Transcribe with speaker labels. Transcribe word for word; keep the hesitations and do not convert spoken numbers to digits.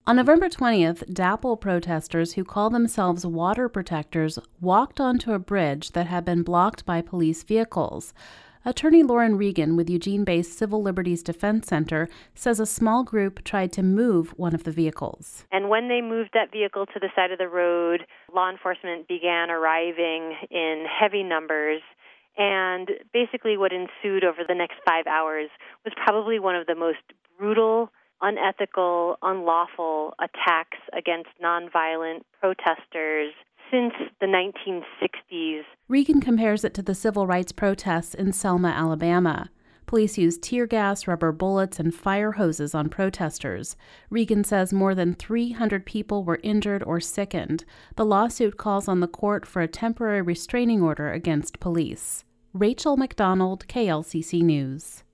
Speaker 1: On November twentieth, DAPL protesters who call themselves water protectors walked onto a bridge that had been blocked by police vehicles. Attorney Lauren Regan with Eugene-based Civil Liberties Defense Center says a small group tried to move one of the vehicles.
Speaker 2: And when they moved that vehicle to the side of the road, law enforcement began arriving in heavy numbers. And basically what ensued over the next five hours was probably one of the most brutal, unethical, unlawful attacks against nonviolent protesters since the nineteen sixties.
Speaker 1: Regan compares it to the civil rights protests in Selma, Alabama. Police used tear gas, rubber bullets, and fire hoses on protesters. Regan says more than three hundred people were injured or sickened. The lawsuit calls on the court for a temporary restraining order against police. Rachel McDonald, K L C C News.